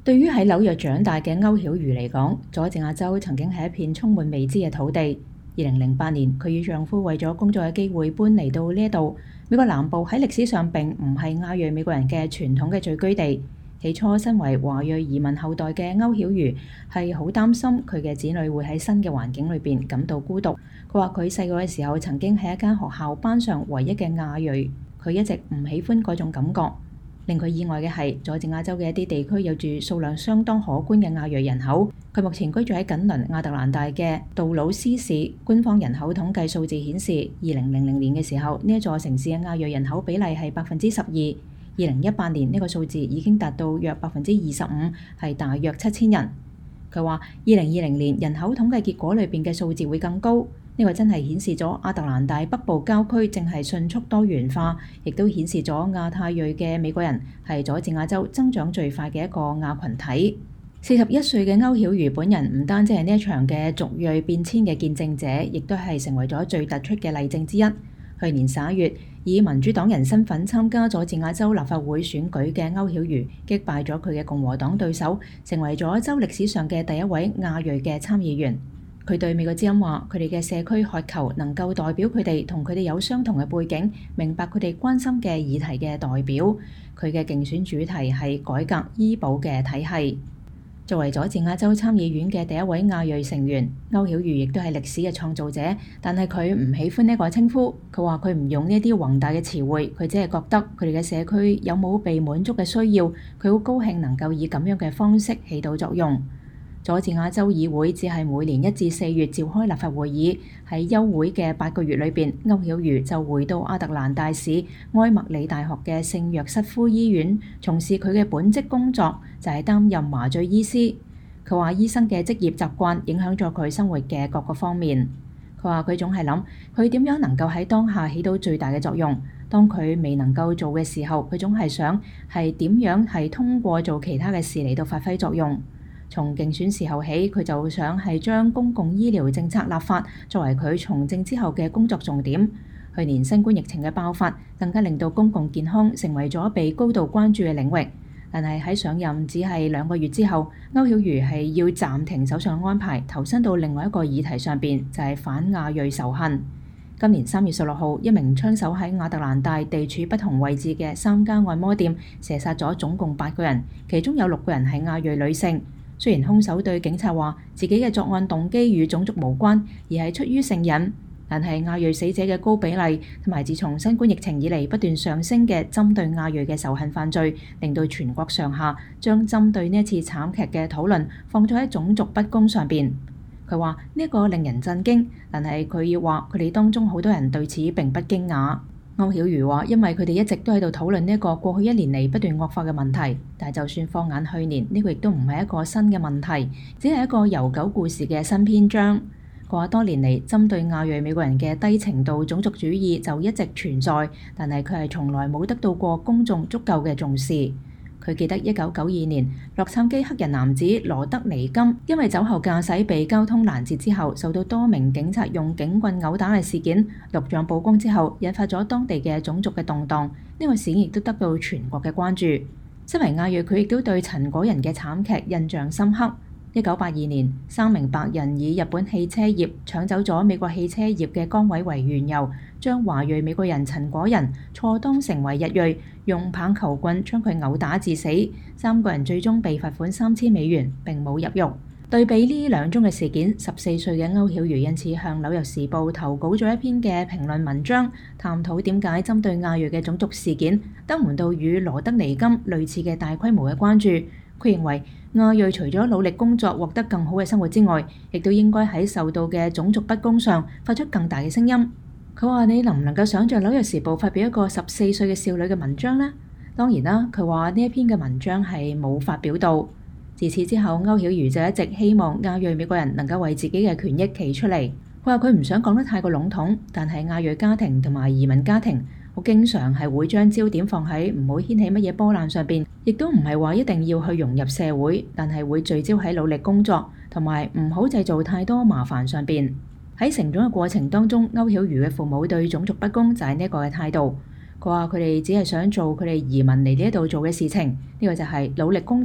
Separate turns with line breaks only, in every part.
對於喺紐約長大嘅歐曉瑜嚟講，佐治亞州曾經係一片充滿未知嘅土地。2008年，佢與丈夫為咗工作嘅機會搬嚟到呢一度。美國南部喺歷史上並唔係亞裔美國人嘅傳統嘅聚居地。起初，身為華裔移民後代嘅歐曉瑜係好擔心佢嘅子女會喺新嘅環境裏邊感到孤獨。佢話佢細個嘅時候曾經喺一間學校班上唯一嘅亞裔，佢一直唔喜歡嗰種感覺。令佢意外嘅係，佐治亞州嘅一啲地區有住數量相當可觀嘅亞裔人口。佢目前居住喺緊鄰亞特蘭大嘅杜魯斯市。官方人口統計數字顯示，2000年嘅時候，呢一座城市嘅亞裔人口比例係12%。2018年呢個數字已經達到約25%，係大約7000人。佢話2020年人口統計結果裏邊嘅數字會更高。呢個真係顯示咗亞特蘭大北部郊區正係迅速多元化，亦都顯示咗亞太裔嘅美國人係佐治亞州增長最快嘅一個亞群體。41歲嘅歐曉瑜本人唔單止係呢一場嘅族裔變遷嘅見證者，亦都係成為咗最突出嘅例證之一。去年11月，以民主黨人身份參加佐治亞州立法會選舉嘅歐曉瑜擊敗咗佢嘅共和黨對手，成為咗州歷史上嘅第一位亞裔嘅參議員。佢對美國之音話：佢哋嘅社區渴求能夠代表佢哋同佢哋有相同嘅背景，明白佢哋關心嘅議題嘅代表。佢嘅競選主題係改革醫保嘅體系。作為佐治亞州參議院嘅第一位亞裔成員，歐曉瑜亦都係歷史嘅創造者，但係佢唔喜歡呢個稱呼。佢話佢唔用呢啲宏大嘅詞彙，佢只係覺得佢哋嘅社區有冇被滿足嘅需要，佢好高興能夠以咁樣嘅方式起到作用。佐治亞州議會只係每年1至4月召開立法會議，喺休會嘅8個月裏邊，歐曉瑜就回到亞特蘭大市埃默里大學嘅聖約瑟夫醫院，從事佢嘅本職工作，就係擔任麻醉醫師。佢話醫生嘅職業習慣影響咗佢生活嘅各個方面。佢話佢總係諗佢點樣能夠喺當下起到最大嘅作用。當佢未能夠做嘅時候，佢總係想係點樣係通過做其他嘅事嚟到發揮作用。從競選時候起，佢就想係將公共醫療政策立法作為佢從政之後嘅工作重點。去年新冠疫情嘅爆發，更加令到公共健康成為咗被高度關注嘅領域。但係喺上任只係2個月之後，歐曉瑜係要暫停首相安排，投身到另外一個議題上邊，就係反亞裔仇恨。今年3月16號，一名槍手喺亞特蘭大地處不同位置嘅3家按摩店射殺咗總共8個人，其中有6個人係亞裔女性。雖然兇手對警察話自己嘅作案動機與種族無關，而係出於性癮，但係亞裔死者嘅高比例同埋自從新冠疫情以嚟不斷上升嘅針對亞裔嘅仇恨犯罪，令到全國上下將針對呢一次慘劇嘅討論放咗喺種族不公上邊。佢話呢一個令人震驚，但係佢要話佢哋當中好多人對此並不驚訝。歐曉瑜話：因為佢哋一直都喺度討論呢一個過去1年嚟不斷惡化嘅問題，但係就算放眼去年，呢個亦都唔係一個新嘅問題，只係一個悠久故事嘅新篇章。佢話多年嚟針對亞裔美國人嘅低程度種族主義就一直存在，但係佢係從來冇得到過公眾足夠嘅重視。佢記得1992年洛杉磯黑人男子羅德尼金因為酒後駕駛被交通攔截之後，受到多名警察用警棍毆打嘅事件，錄像曝光之後，引發咗當地嘅種族嘅動盪。呢個事件亦都得到全國嘅關注。身為亞裔，佢亦都對陳果仁嘅慘劇印象深刻。1982年，3名白人以日本汽車業搶走咗美國汽車業嘅崗位為緣由，將華裔美國人陳果仁錯當成為日裔，用棒球棍將佢毆打致死。3個人最終被罰款$3000，並冇入獄。對比呢2宗嘅事件，14歲嘅歐曉瑜因此向紐約時報投稿咗一篇嘅評論文章，探討點解針對亞裔嘅種族事件得唔到與羅德尼金類似嘅大規模嘅關注。佢認為亞裔除咗努力工作獲得更好嘅生活之外，亦都應該喺受到嘅種族不公上發出更大嘅聲音。佢話：你能唔能夠想像紐約時報發表一個14歲嘅少女嘅文章呢？當然啦，佢話呢一篇嘅文章係冇發表到。自此之後，歐曉瑜就一直希望亞裔美國人能夠為自己嘅權益企出嚟。佢話佢唔想講得太過籠統，但係亞裔家庭同埋移民家庭，我經常係會將焦點放喺唔好掀起乜嘢波瀾上邊，亦都唔係話一定要去融入社會，但係會聚焦喺努力工作同埋唔好製造太多麻煩上邊。喺成長嘅過程當中，歐曉瑜嘅父母對種族不公就係呢一個嘅態度。佢話佢哋只係想做佢哋移民嚟呢一度做嘅事情，呢個就係努力工作，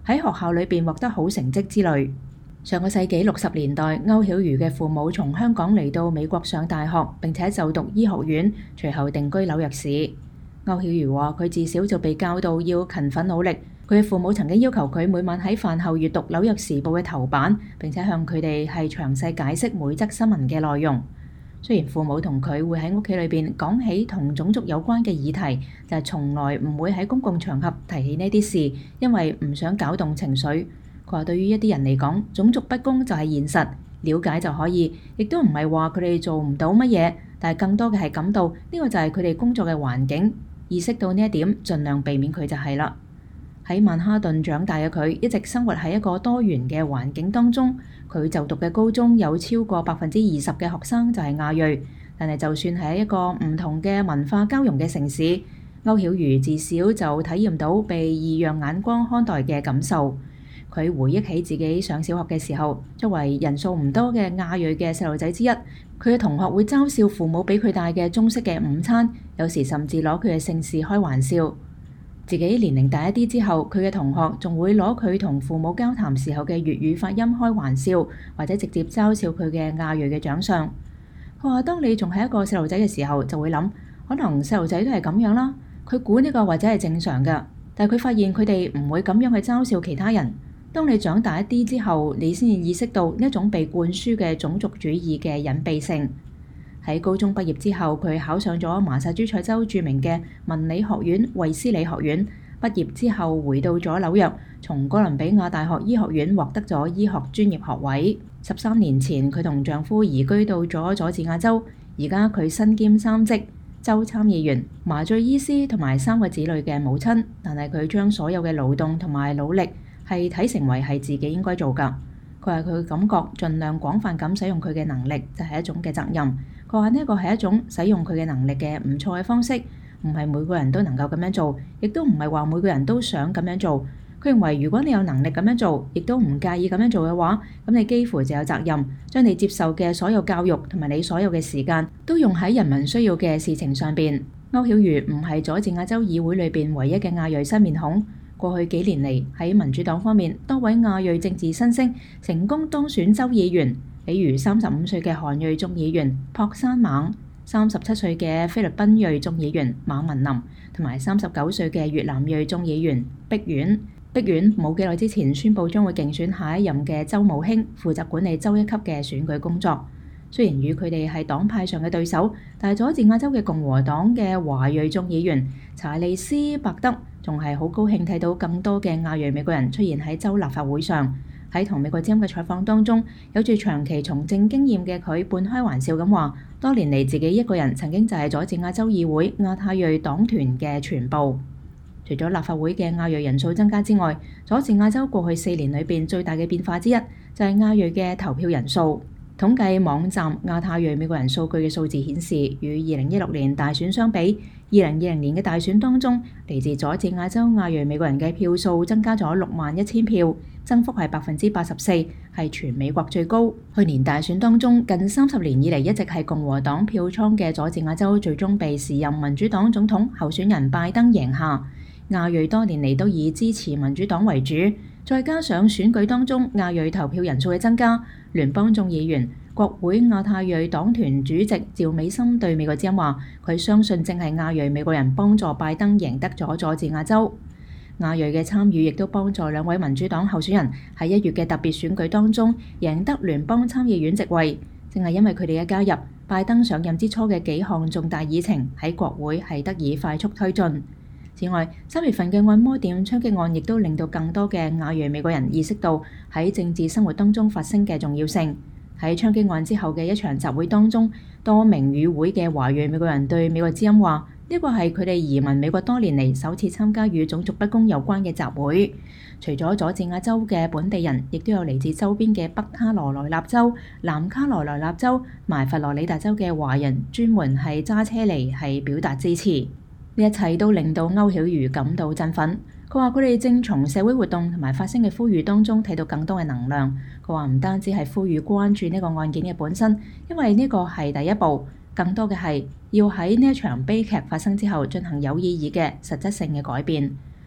喺學校裏邊獲得好成績之類。上個世紀60年代，歐曉瑜嘅父母從香港嚟到美國上大學，並且就讀醫學院，隨後定居紐約市。歐曉瑜話：佢自小就被教導要勤奮努力。佢嘅父母曾經要求佢每晚喺飯後閱讀《紐約時報》嘅頭版，並且向佢哋係詳細解釋每則新聞嘅內容。雖然父母同佢會喺屋企裏邊講起同種族有關嘅議題，但係從來唔會喺公共場合提起呢啲事，因為唔想攪動情緒。佢話對於一啲人嚟講，種族不公就係現實，了解就可以，亦都唔係話佢哋做唔到乜嘢，但係更多嘅係感到呢個就係佢哋工作嘅環境，意識到呢一點，盡量避免佢就係啦。喺曼哈頓長大嘅佢，一直生活喺一個多元嘅環境當中。佢就讀嘅高中有超過20%嘅學生就係亞裔，但係就算係一個唔同嘅文化交融嘅城市，歐曉瑜自小就體驗到被異樣眼光看待嘅感受。佢回憶起自己上小學嘅時候，作為人數唔多嘅亞裔嘅細路仔之一，佢嘅同學會嘲笑父母俾佢帶嘅中式嘅午餐，有時甚至攞佢嘅姓氏開玩笑。自己年齡大一啲之後，佢嘅同學仲會攞佢同父母交談時候嘅粵語發音開玩笑，或者直接嘲笑佢嘅亞裔嘅長相。佢話：當你仲係一個細路仔嘅時候，就會諗可能細路仔都係咁樣啦。佢估呢個或者係正常㗎，但係佢發現佢哋唔會咁樣去嘲笑其他人。當你長大一啲之後，你先至意識到呢一種被灌輸嘅種族主義嘅隱蔽性。喺高中畢業之後，佢考上咗麻薩諸塞州著名嘅文理學院衛斯理學院。畢業之後回到咗紐約，從哥倫比亞大學醫學院獲得咗醫學專業學位。13年前，佢同丈夫移居到咗佐治亞州，而家佢身兼3職：州參議員、麻醉醫師同埋3個子女嘅母親。但係佢將所有嘅勞動同埋努力係睇成為係自己應該做㗎。佢話佢感覺盡量廣泛咁使用佢嘅能力就係一種嘅責任。佢話呢個係一種使用佢嘅能力嘅唔錯嘅方式，唔係每個人都能夠咁樣做，亦都唔係話每個人都想咁樣做。佢認為如果你有能力咁樣做，亦都唔介意咁樣做嘅話，咁你幾乎就有責任將你接受嘅所有教育同埋你所有嘅時間都用喺人民需要嘅事情上邊。歐曉瑜唔係佐治亞州議會裏邊唯一嘅亞裔新面孔。過去幾年嚟喺民主黨方面，多位亞裔政治新星成功當選州議員，比如35歲嘅韓裔眾議員朴山猛、37歲嘅菲律賓裔眾議員馬文林，同埋39歲嘅越南裔眾議員碧苑。碧苑冇幾耐之前宣布將會競選下一任嘅州務卿，負責管理州一級嘅選舉工作。雖然與佢哋係黨派上嘅對手，但係佐治亞州嘅共和黨嘅華裔眾議員查利斯·伯德仲係好高興睇到更多嘅亞裔美國人出現喺州立法會上。喺同美國之音嘅採訪當中，有住長期從政經驗嘅佢半開玩笑咁話：多年嚟自己一個人曾經就係佐治亞州議會亞太裔黨團嘅全部。除咗立法會嘅亞裔人數增加之外，佐治亞州過去4年裏邊最大嘅變化之一就係亞裔嘅投票人數。統計網站亞太裔美國人數據嘅數字顯示，與2016年大選相比，2020年嘅大選當中，嚟自佐治亞州亞裔美國人嘅票數增加咗61000票，增幅係84%，係全美國最高。去年大選當中，近30年以嚟一直係共和黨票倉嘅佐治亞州，最終被時任民主黨總統候選人拜登贏下。亞裔多年嚟都以支持民主黨為主，再加上選舉當中亞裔投票人數嘅增加，聯邦眾議員、國會亞太裔黨團主席趙美心對美國之音話：佢相信正係亞裔美國人幫助拜登贏得咗佐治亞州。亞裔嘅參與亦都幫助2位民主黨候選人喺1月嘅特別選舉當中贏得聯邦參議院席位。正係因為佢哋嘅加入，拜登上任之初嘅幾項重大議程喺國會係得以快速推進。此外，3月份嘅按摩店槍擊案亦都令到更多嘅亞裔美國人意識到喺政治生活當中發聲嘅重要性。喺槍擊案之後嘅一場集會當中，多名與會嘅華裔美國人對美國之音話：呢個係佢哋移民美國多年嚟首次參加與種族不公有關嘅集會。除咗佐治亞州嘅本地人，亦都有嚟自周邊嘅北卡羅來納州、南卡羅來納州、埋佛羅里達州嘅華人，專門係揸車嚟係表達支持。呢一切都令到歐曉瑜感到振奮。佢話：佢哋正從社會活動同埋發聲嘅呼籲當中睇到更多嘅能量。佢話唔單止係呼籲關注呢個案件嘅本身，因為呢個係第一步，更多嘅係要喺呢一場悲劇發生之後進行有意義嘅實質性嘅改變。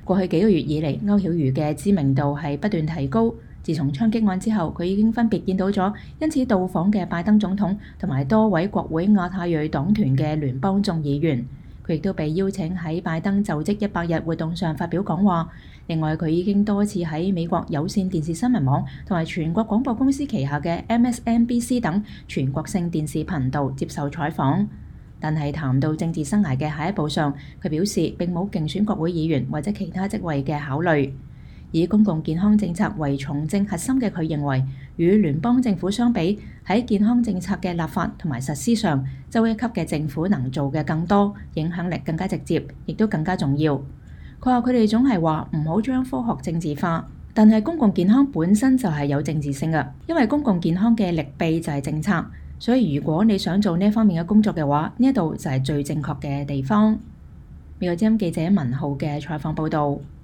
過去幾個月以嚟，歐曉瑜嘅知名度係不斷提高。自從槍擊案之後，佢已經分別見到咗因此到訪嘅拜登總統同埋多位國會亞太裔黨團嘅聯邦眾議員。佢亦都被邀請喺拜登就職100日活動上發表講話。另外，佢已經多次喺美國有線電視新聞網同埋全國廣播公司旗下嘅 MSNBC 等全國性電視頻道接受採訪。但係談到政治生涯嘅下一步上，佢表示並冇競選國會議員或者其他職位嘅考慮。以公共健康政策為從政核心嘅佢認為，與聯邦政府相比，喺健康政策嘅立法同埋實施上，州一級嘅政府能做嘅更多，影響力更加直接，亦都更加重要。佢話佢哋總係話唔好將科學政治化，但係公共健康本身就係有政治性嘅，因為公共健康嘅利弊就係政策。所以如果你想做呢方面嘅工作嘅話，呢一度就係最正確嘅地方。美國之音記者文浩嘅採訪報導。